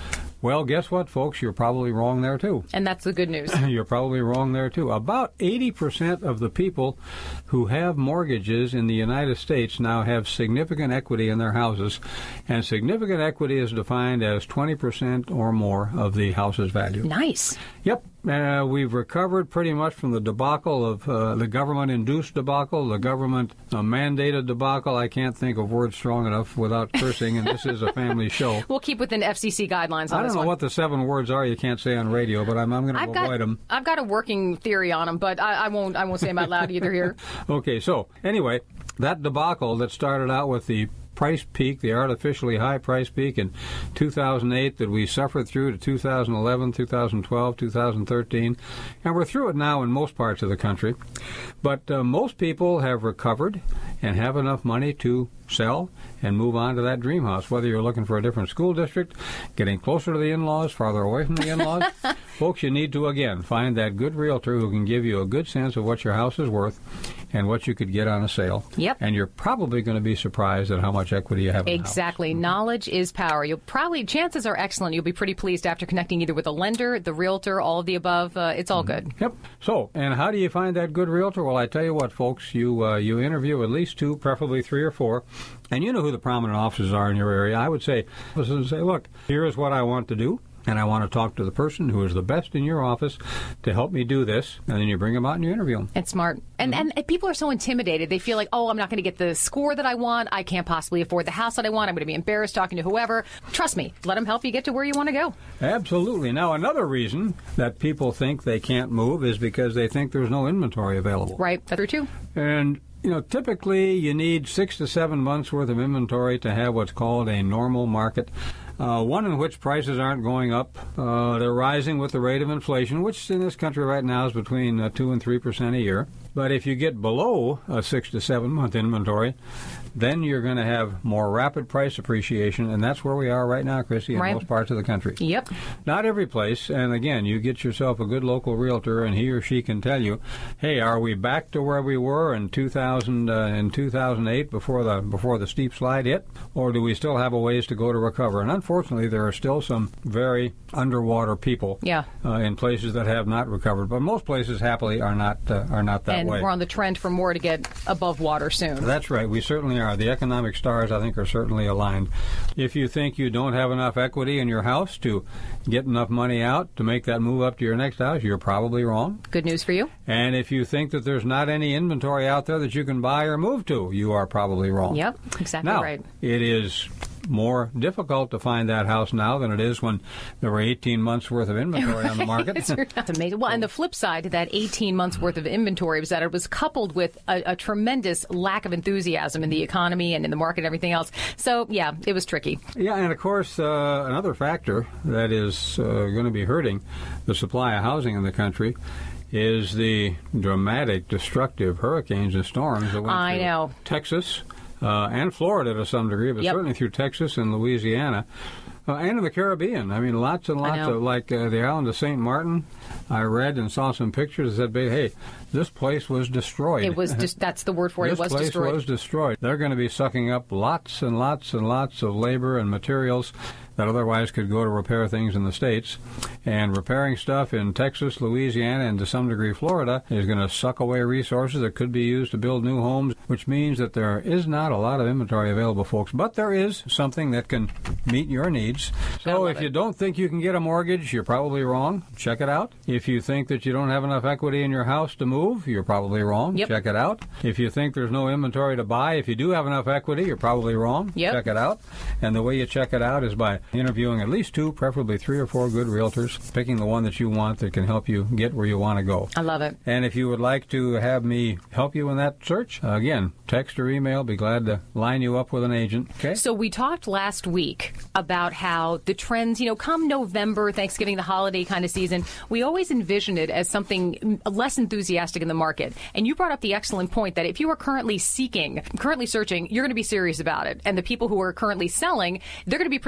Well, guess what, folks? You're probably wrong there, too. And that's the good news. You're probably wrong there, too. About eighty percent of the people who have mortgages in the United States now have significant equity in their houses, and significant equity is defined as twenty percent or more of the house's value. Nice. Yep. Uh, we've recovered pretty much from the debacle of uh, the government-induced debacle, the government-mandated debacle. I can't think of words strong enough without cursing, and this is a family show. We'll keep within F C C guidelines on I don't this know one. what the seven words are you can't say on radio, but I'm, I'm going to avoid got, them. I've got a working theory on them, but I, I won't. I won't say them out loud either here. Okay, so anyway, that debacle that started out with the price peak, the artificially high price peak in two thousand eight that we suffered through to two thousand eleven, two thousand twelve, two thousand thirteen, and we're through it now in most parts of the country. But uh, most people have recovered and have enough money to sell and move on to that dream house, whether you're looking for a different school district, getting closer to the in-laws, farther away from the in-laws. Folks, you need to, again, find that good realtor who can give you a good sense of what your house is worth and what you could get on a sale. Yep. And you're probably going to be surprised at how much equity you have in Exactly. The house. Knowledge is power. You'll probably, chances are excellent, you'll be pretty pleased after connecting either with a lender, the realtor, all of the above. Uh, it's all mm-hmm. good. Yep. So, and how do you find that good realtor? Well, I tell you what, folks, you uh, you interview at least two, preferably three or four, and you know who the prominent offices are in your area. I would say, say, look, here's what I want to do, and I want to talk to the person who is the best in your office to help me do this, and then you bring them out and you interview them. It's smart. And, mm-hmm. and people are so intimidated. They feel like, oh, I'm not going to get the score that I want. I can't possibly afford the house that I want. I'm going to be embarrassed talking to whoever. Trust me. Let them help you get to where you want to go. Absolutely. Now, another reason that people think they can't move is because they think there's no inventory available. Right. That's true, too. And you know, typically you need six to seven months' worth of inventory to have what's called a normal market, uh, one in which prices aren't going up. Uh, they're rising with the rate of inflation, which in this country right now is between uh, two and three percent a year. But if you get below a six to seven month inventory, then you're going to have more rapid price appreciation, and that's where we are right now, Chrissy, in right. most parts of the country. Yep. Not every place, and again, you get yourself a good local realtor, and he or she can tell you, hey, are we back to where we were in two thousand, uh, in two thousand eight before the before the steep slide hit, or do we still have a ways to go to recover? And unfortunately, there are still some very underwater people yeah. uh, in places that have not recovered, but most places, happily, are not uh, are not that and way. And we're on the trend for more to get above water soon. That's right. We certainly are. The economic stars, I think, are certainly aligned. If you think you don't have enough equity in your house to get enough money out to make that move up to your next house, you're probably wrong. Good news for you. And if you think that there's not any inventory out there that you can buy or move to, you are probably wrong. Yep, exactly now, right. It is more difficult to find that house now than it is when there were eighteen months worth of inventory right. on the market. That's amazing. Well, and the flip side to that eighteen months worth of inventory was that it was coupled with a, a tremendous lack of enthusiasm in the economy and in the market and everything else. So, yeah, it was tricky. Yeah, and of course, uh, another factor that is uh, going to be hurting the supply of housing in the country is the dramatic, destructive hurricanes and storms that went I through know. Texas uh, and Florida to some degree, but yep. certainly through Texas and Louisiana. Uh, and in the Caribbean. I mean, lots and lots of, like uh, the island of Saint Martin, I read and saw some pictures that said, hey, this place was destroyed. It was just, that's the word for it. This It was place destroyed. was destroyed. They're going to be sucking up lots and lots and lots of labor and materials that otherwise could go to repair things in the States. And repairing stuff in Texas, Louisiana, and to some degree Florida is going to suck away resources that could be used to build new homes, which means that there is not a lot of inventory available, folks. But there is something that can meet your needs. So if you don't think you can get a mortgage, you're probably wrong. Check it out. If you think that you don't have enough equity in your house to move, you're probably wrong. Yep. Check it out. If you think there's no inventory to buy, if you do have enough equity, you're probably wrong. Yep. Check it out. And the way you check it out is by interviewing at least two, preferably three or four good realtors, picking the one that you want that can help you get where you want to go. I love it. And if you would like to have me help you in that search, again, text or email, be glad to line you up with an agent. Okay? So we talked last week about how the trends, you know, come November, Thanksgiving, the holiday kind of season, we always envision it as something less enthusiastic in the market. And you brought up the excellent point that if you are currently seeking, currently searching, you're going to be serious about it. And the people who are currently selling, they're going to be pretty serious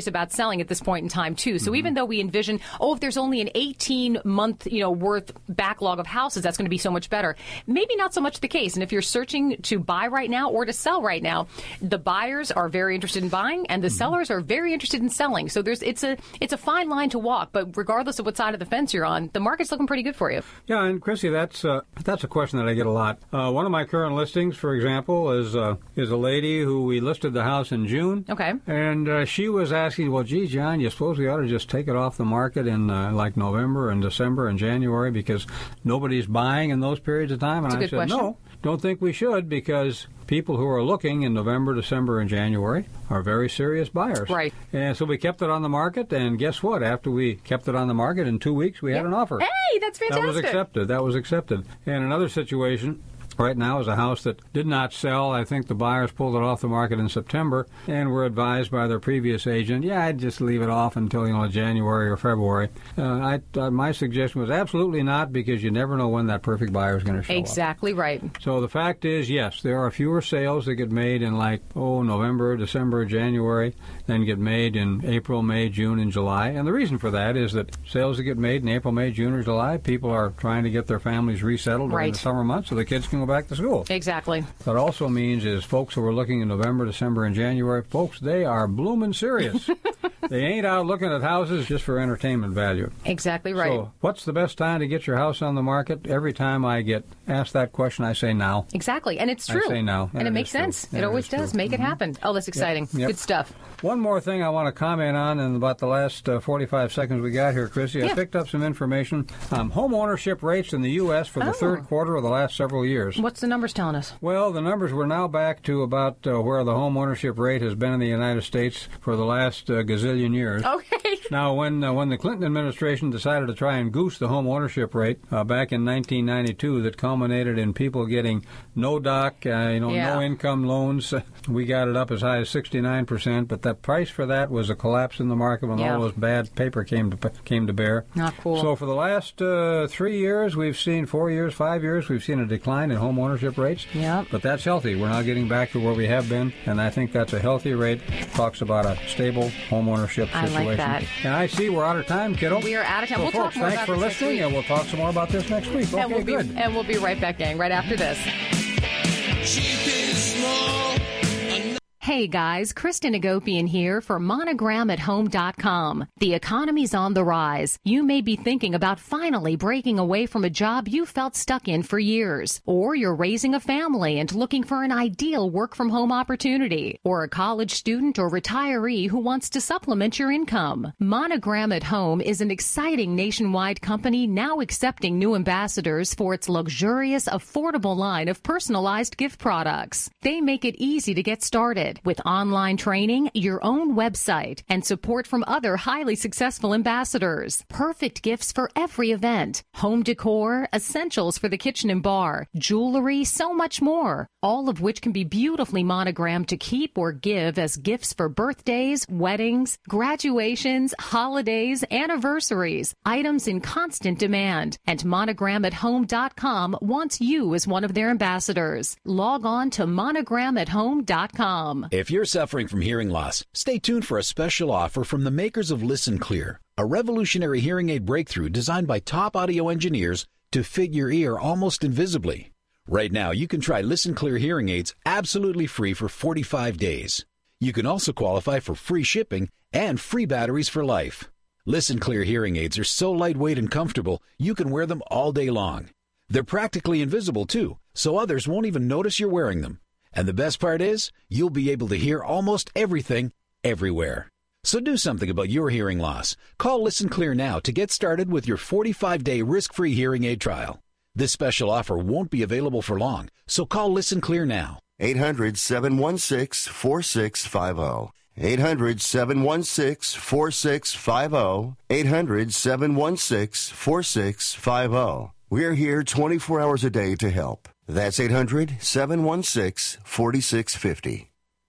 about selling at this point in time, too. So mm-hmm. even though we envision, oh, if there's only an eighteen-month, you know, worth backlog of houses, that's going to be so much better. Maybe not so much the case. And if you're searching to buy right now or to sell right now, the buyers are very interested in buying and the mm-hmm. sellers are very interested in selling. So there's it's a it's a fine line to walk. But regardless of what side of the fence you're on, the market's looking pretty good for you. Yeah, and Chrissy, that's uh, that's a question that I get a lot. Uh, one of my current listings, for example, is uh, is a lady who we listed the house in June. Okay. And uh, she was asking, well, gee, John, you suppose we ought to just take it off the market in uh, like November and December and January because nobody's buying in those periods of time? And that's a I good said, question. no, don't think we should because people who are looking in November, December, and January are very serious buyers. Right. And so we kept it on the market, and guess what? After we kept it on the market, in two weeks, we yeah. had an offer. Hey, that's fantastic. That was accepted. That was accepted. And another situation right now is a house that did not sell. I think the buyers pulled it off the market in September and were advised by their previous agent, yeah, I'd just leave it off until, you know, January or February. Uh, I, uh, my suggestion was absolutely not because you never know when that perfect buyer is going to show exactly up. Exactly right. So the fact is, yes, there are fewer sales that get made in like, oh, November, December, January, than get made in April, May, June, and July. And the reason for that is that sales that get made in April, May, June, or July, people are trying to get their families resettled during right. the summer months so the kids can go back to school. Exactly. That also means is folks who are looking in November, December, and January, folks, they are blooming serious. They ain't out looking at houses just for entertainment value. Exactly right. So what's the best time to get your house on the market? Every time I get asked that question, I say now. Exactly. And it's true. I say now. And, and it, it makes sense. It, it always does. True. Make mm-hmm. it happen. Oh, that's exciting. Yep. Yep. Good stuff. One more thing I want to comment on in about the last uh, forty-five seconds we got here, Chrissy. Yeah. I picked up some information on home ownership rates in the U S for the oh. third quarter of the last several years. What's the numbers telling us? Well, the numbers were now back to about uh, where the home ownership rate has been in the United States for the last uh, gazillion years. Okay. Now, when uh, when the Clinton administration decided to try and goose the home ownership rate uh, back in nineteen ninety-two, that culminated in people getting no doc, uh, you know, yeah. no income loans, we got it up as high as sixty-nine percent. But the price for that was a collapse in the market when yeah. all those bad paper came to came to bear. Not cool. So for the last uh, three years, we've seen four years, five years, we've seen a decline in home ownership rates. Yeah. But that's healthy. We're now getting back to where we have been, and I think that's a healthy rate. Talks about a stable home ownership situation. I like that. And I see we're out of time, kiddo. We are out of time. So we'll folks, talk more thanks about for this listening, next week. and we'll talk some more about this next week. Okay, and we'll be, good. And we'll be right back, gang, right after this. Cheap is small. Hey guys, Kristen Agopian here for monogram at home dot com. The economy's on the rise. You may be thinking about finally breaking away from a job you felt stuck in for years. Or you're raising a family and looking for an ideal work-from-home opportunity. Or a college student or retiree who wants to supplement your income. Monogram at Home is an exciting nationwide company now accepting new ambassadors for its luxurious, affordable line of personalized gift products. They make it easy to get started. With online training, your own website, and support from other highly successful ambassadors. Perfect gifts for every event. Home decor, essentials for the kitchen and bar, jewelry, so much more. All of which can be beautifully monogrammed to keep or give as gifts for birthdays, weddings, graduations, holidays, anniversaries. Items in constant demand. And monogram at home dot com wants you as one of their ambassadors. Log on to monogram at home dot com. If you're suffering from hearing loss, stay tuned for a special offer from the makers of Listen Clear, a revolutionary hearing aid breakthrough designed by top audio engineers to fit your ear almost invisibly. Right now, you can try Listen Clear hearing aids absolutely free for forty-five days. You can also qualify for free shipping and free batteries for life. Listen Clear hearing aids are so lightweight and comfortable, you can wear them all day long. They're practically invisible, too, so others won't even notice you're wearing them. And the best part is, you'll be able to hear almost everything, everywhere. So do something about your hearing loss. Call Listen Clear now to get started with your forty-five day risk-free hearing aid trial. This special offer won't be available for long, so call Listen Clear now. eight hundred, seven one six, four six five zero. eight hundred, seven one six, four six five zero. eight hundred, seven one six, four six five zero. We're here twenty-four hours a day to help. That's eight hundred, seven one six, four six five zero.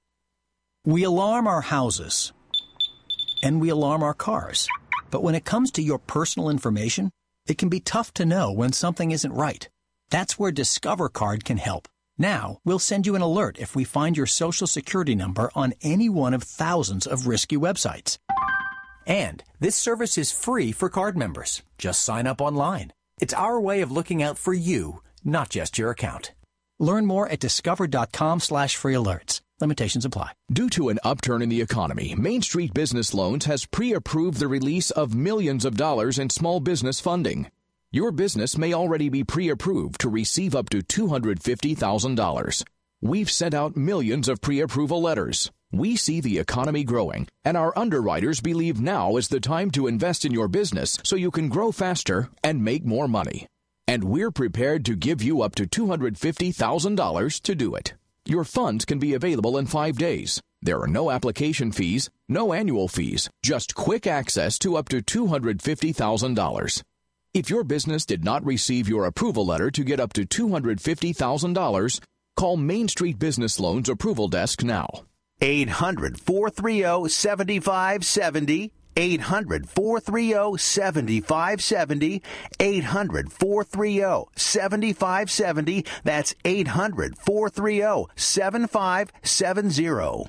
We alarm our houses, and we alarm our cars. But when it comes to your personal information, it can be tough to know when something isn't right. That's where Discover Card can help. Now, we'll send you an alert if we find your Social Security number on any one of thousands of risky websites. And this service is free for card members. Just sign up online. It's our way of looking out for you, not just your account. Learn more at discover.com slash free alerts. Limitations apply. Due to an upturn in the economy, Main Street Business Loans has pre-approved the release of millions of dollars in small business funding. Your business may already be pre-approved to receive up to two hundred fifty thousand dollars. We've sent out millions of pre-approval letters. We see the economy growing, and our underwriters believe now is the time to invest in your business so you can grow faster and make more money. And we're prepared to give you up to two hundred fifty thousand dollars to do it. Your funds can be available in five days. There are no application fees, no annual fees, just quick access to up to two hundred fifty thousand dollars. If your business did not receive your approval letter to get up to two hundred fifty thousand dollars, call Main Street Business Loans Approval Desk now. eight hundred, four three zero, seven five seven zero. eight hundred, four three zero, seven five seven zero. eight hundred, four three zero, seven five seven zero. That's eight hundred, four three zero, seven five seven zero.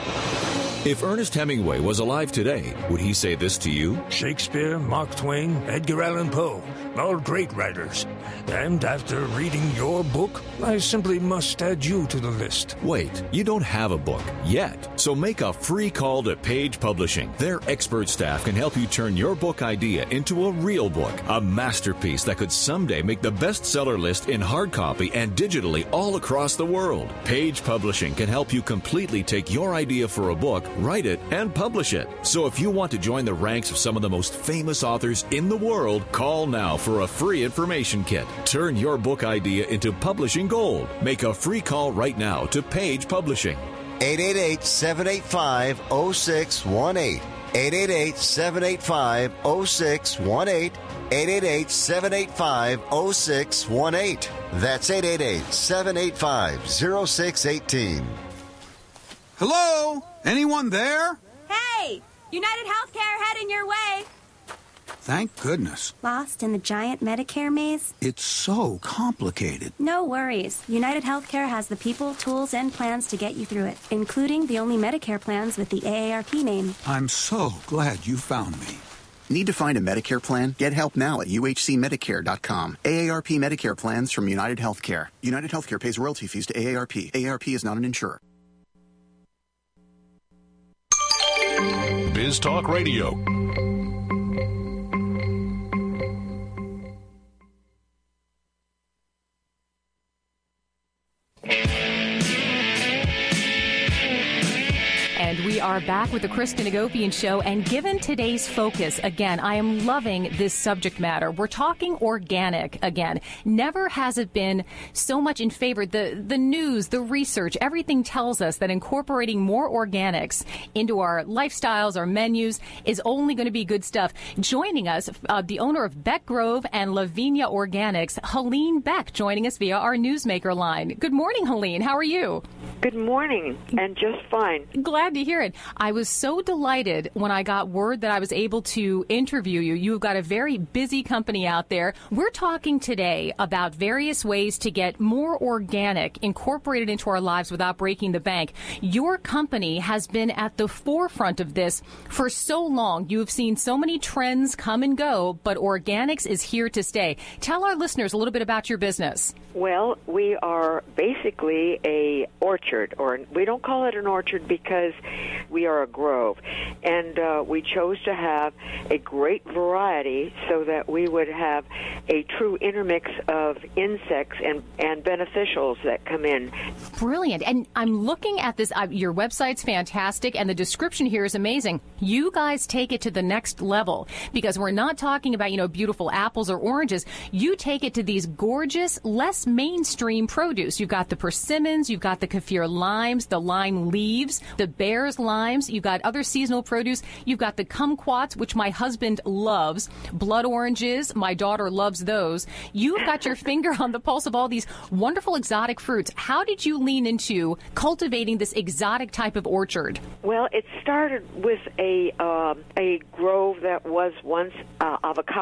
If Ernest Hemingway was alive today, would he say this to you? Shakespeare, Mark Twain, Edgar Allan Poe, all great writers. And after reading your book, I simply must add you to the list. Wait, you don't have a book yet. So make a free call to Page Publishing. Their expert staff can help you turn your book idea into a real book, a masterpiece that could someday make the bestseller list in hard copy and digitally all across the world. Page Publishing can help you completely take your idea for a book, write it, and publish it. So if you want to join the ranks of some of the most famous authors in the world, call now for a free information kit. Turn your book idea into publishing gold. Make a free call right now to Page Publishing. eight eight eight, seven eight five, zero six one eight. eight eight eight, seven eight five, zero six one eight. eight eight eight, seven eight five, zero six one eight. That's eight eight eight, seven eight five, zero six one eight. Hello? Anyone there? Hey! United Healthcare heading your way. Thank goodness. Lost in the giant Medicare maze? It's so complicated. No worries. United Healthcare has the people, tools, and plans to get you through it, including the only Medicare plans with the A A R P name. I'm so glad you found me. Need to find a Medicare plan? Get help now at U H C Medicare dot com. A A R P Medicare plans from United Healthcare. United Healthcare pays royalty fees to A A R P. A A R P is not an insurer. Biz Talk Radio. And we are back with the Kristen Hagopian Show. And given today's focus, again, I am loving this subject matter. We're talking organic again. Never has it been so much in favor. The, the news, the research, everything tells us that incorporating more organics into our lifestyles, our menus, is only going to be good stuff. Joining us, uh, the owner of Beck Grove and Lavinia Organics, Helene Beck, joining us via our Newsmaker line. Good morning, Helene. How are you? Good morning, and just fine. Glad to hear it. I was so delighted when I got word that I was able to interview you. You've got a very busy company out there. We're talking today about various ways to get more organic incorporated into our lives without breaking the bank. Your company has been at the forefront of this for so long. You've seen so many trends come and go, but organics is here to stay. Tell our listeners a little bit about your business. Well, we are basically a orchard, or we don't call it an orchard because we are a grove, and uh, we chose to have a great variety so that we would have a true intermix of insects and, and beneficials that come in. Brilliant. And I'm looking at this. Uh, your website's fantastic, and the description here is amazing. You guys take it to the next level, because we're not talking about, you know, beautiful apples or oranges. You take it to these gorgeous, less mainstream produce. You've got the persimmons, you've got the kaffir limes, the lime leaves, the bear's limes, you've got other seasonal produce, you've got the kumquats, which my husband loves, blood oranges, my daughter loves those. You've got your finger on the pulse of all these wonderful exotic fruits. How did you lean into cultivating this exotic type of orchard? Well, it started with a um, a grove that was once uh, avocado.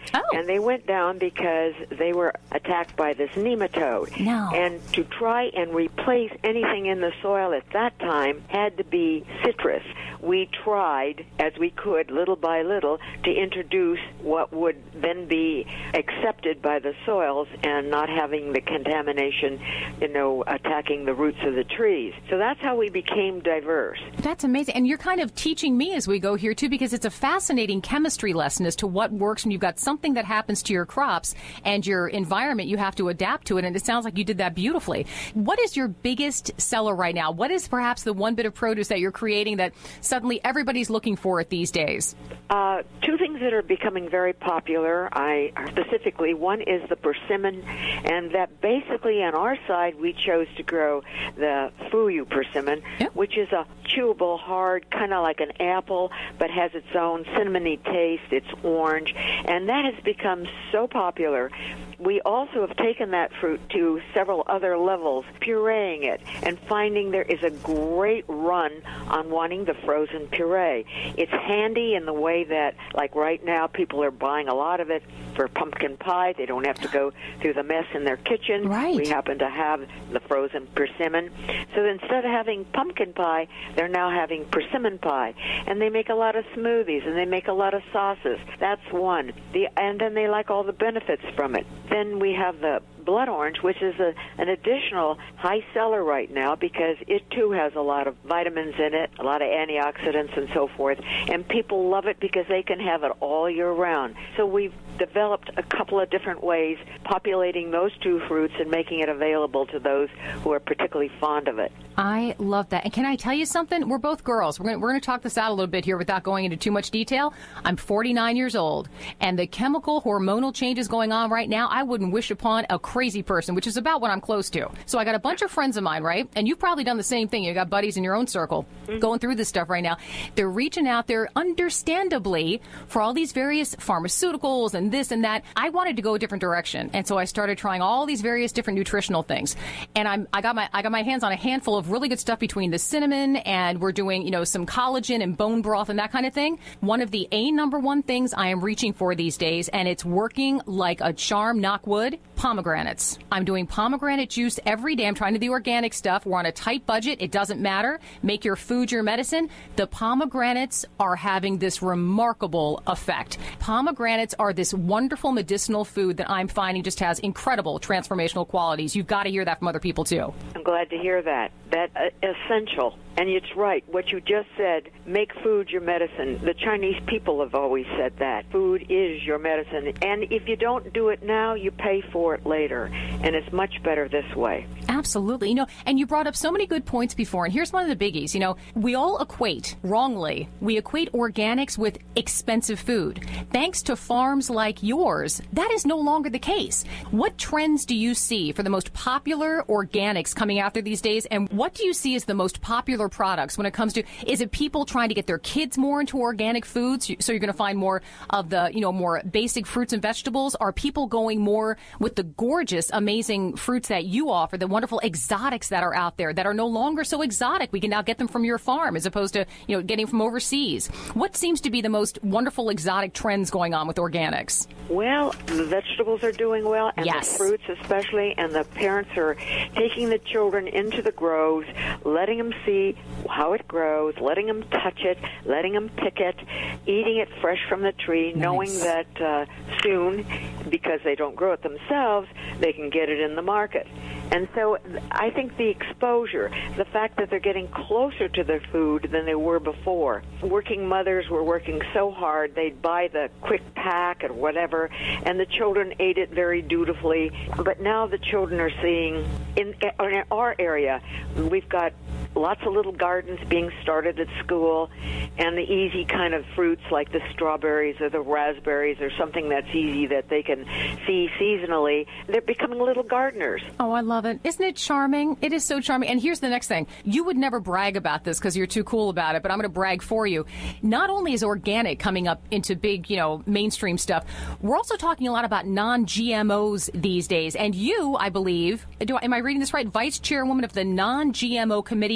Oh. And they went down because they were attacked by this nematode. No. And to try and replace anything in the soil at that time had to be citrus. We tried, as we could, little by little, to introduce what would then be accepted by the soils and not having the contamination, you know, attacking the roots of the trees. So that's how we became diverse. That's amazing. And you're kind of teaching me as we go here, too, because it's a fascinating chemistry lesson as to what works when you've got something that happens to your crops and your environment. You have to adapt to it, and it sounds like you did that beautifully. What is your biggest seller right now? What is perhaps the one bit of produce that you're creating that suddenly everybody's looking for it these days? Uh, two things that are becoming very popular, I specifically, one is the persimmon, and that basically on our side we chose to grow the Fuyu persimmon, yep. which is a chewable, hard, kind of like an apple, but has its own cinnamony taste. It's orange, and that has become so popular. We also have taken that fruit to several other levels, pureeing it, and finding there is a great run on wanting the frozen puree. It's handy in the way that, like right now, people are buying a lot of it for pumpkin pie. They don't have to go through the mess in their kitchen. Right. We happen to have the frozen persimmon. So instead of having pumpkin pie, they're now having persimmon pie. And they make a lot of smoothies, and they make a lot of sauces. That's one. The, and then they like all the benefits from it. Then we have the blood orange, which is a, an additional high seller right now because it too has a lot of vitamins in it, a lot of antioxidants and so forth, and people love it because they can have it all year round. So we've developed a couple of different ways populating those two fruits and making it available to those who are particularly fond of it. I love that. And can I tell you something? We're both girls. We're going we're to talk this out a little bit here without going into too much detail. I'm forty-nine years old, and the chemical hormonal changes going on right now, I wouldn't wish upon a crazy person, which is about what I'm close to. So I got a bunch of friends of mine, right? And you've probably done the same thing. You got buddies in your own circle mm-hmm. going through this stuff right now. They're reaching out there, understandably, for all these various pharmaceuticals and this and that. I wanted to go a different direction, and so I started trying all these various different nutritional things. And I'm I got my I got my hands on a handful of really good stuff between the cinnamon, and we're doing, you know, some collagen and bone broth and that kind of thing. One of the A number one things I am reaching for these days, and it's working like a charm, knock wood, pomegranates. I'm doing pomegranate juice every day. I'm trying to do organic stuff. We're on a tight budget. It doesn't matter. Make your food your medicine. The pomegranates are having this remarkable effect. Pomegranates are this wonderful medicinal food that I'm finding just has incredible transformational qualities. You've got to hear that from other people, too. I'm glad to hear that. That's uh, essential. And it's right. What you just said, make food your medicine. The Chinese people have always said that. Food is your medicine. And if you don't do it now, you pay for it later. And it's much better this way. Absolutely. You know, and you brought up so many good points before. And here's one of the biggies. You know, we all equate, wrongly, we equate organics with expensive food. Thanks to farms like yours, that is no longer the case. What trends do you see for the most popular organics coming out there these days? And what do you see as the most popular products when it comes to, is it people trying to get their kids more into organic foods, so you're going to find more of the, you know, more basic fruits and vegetables? Are people going more with the gorgeous, amazing fruits that you offer, the wonderful exotics that are out there that are no longer so exotic? We can now get them from your farm as opposed to, you know, getting from overseas. What seems to be the most wonderful exotic trends going on with organics? Well, the vegetables are doing well, and yes. the fruits especially, and the parents are taking the children into the groves, letting them see how it grows, letting them touch it, letting them pick it, eating it fresh from the tree, nice. knowing that uh, soon, because they don't grow it themselves, they can get it in the market. And so I think the exposure, the fact that they're getting closer to their food than they were before. Working mothers were working so hard, they'd buy the quick pack or whatever, and the children ate it very dutifully. But now the children are seeing, in, in our area, we've got lots of little gardens being started at school, and the easy kind of fruits like the strawberries or the raspberries or something that's easy that they can see seasonally, they're becoming little gardeners. Oh, I love it. Isn't it charming? It is so charming. And here's the next thing. You would never brag about this because you're too cool about it, but I'm going to brag for you. Not only is organic coming up into big, you know, mainstream stuff, we're also talking a lot about non-G M Os these days. And you, I believe, do I, am I reading this right, Vice Chairwoman of the Non-G M O Committee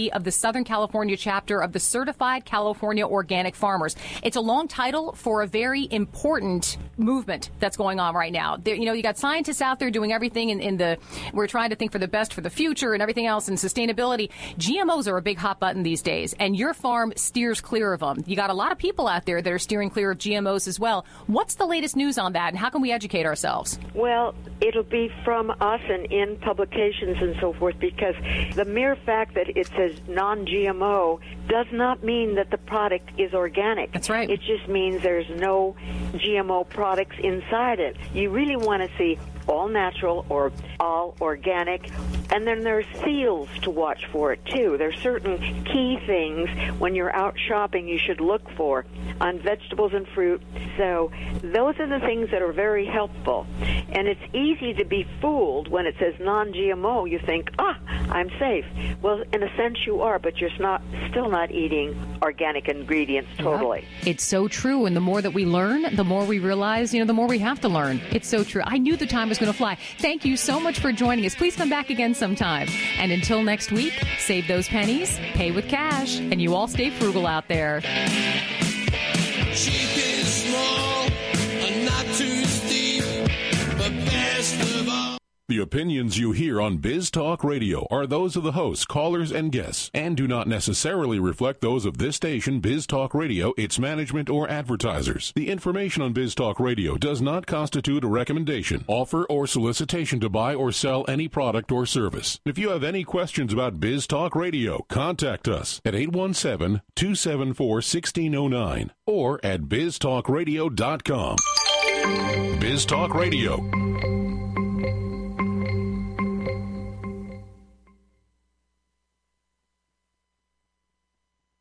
C of the Southern California chapter of the Certified California Organic Farmers. It's a long title for a very important movement that's going on right now. There, you know, you got scientists out there doing everything in, in the, we're trying to think for the best for the future and everything else and sustainability. G M Os are a big hot button these days, and your farm steers clear of them. You got a lot of people out there that are steering clear of G M Os as well. What's the latest news on that, and how can we educate ourselves? Well, it'll be from us and in publications and so forth, because the mere fact that it says non-G M O does not mean that the product is organic. That's right. It just means there's no G M O products inside it. You really want to see all natural or all organic. And then there's seals to watch for it, too. There's certain key things when you're out shopping you should look for on vegetables and fruit. So those are the things that are very helpful. And it's easy to be fooled when it says non-G M O. You think, ah, I'm safe. Well, in a sense you are, but you're not, still not eating organic ingredients totally. Yep. It's so true. And the more that we learn, the more we realize, you know, the more we have to learn. It's so true. I knew the time was going to fly. Thank you so much for joining us. Please come back again sometime. And until next week, save those pennies, pay with cash, and you all stay frugal out there. Cheap is small and not too steep, but best of all. The opinions you hear on Biz Talk Radio are those of the hosts, callers, and guests, and do not necessarily reflect those of this station, Biz Talk Radio, its management, or advertisers. The information on Biz Talk Radio does not constitute a recommendation, offer, or solicitation to buy or sell any product or service. If you have any questions about Biz Talk Radio, contact us at eight one seven, two seven four, one six zero nine or at biz talk radio dot com. Biz Talk Radio,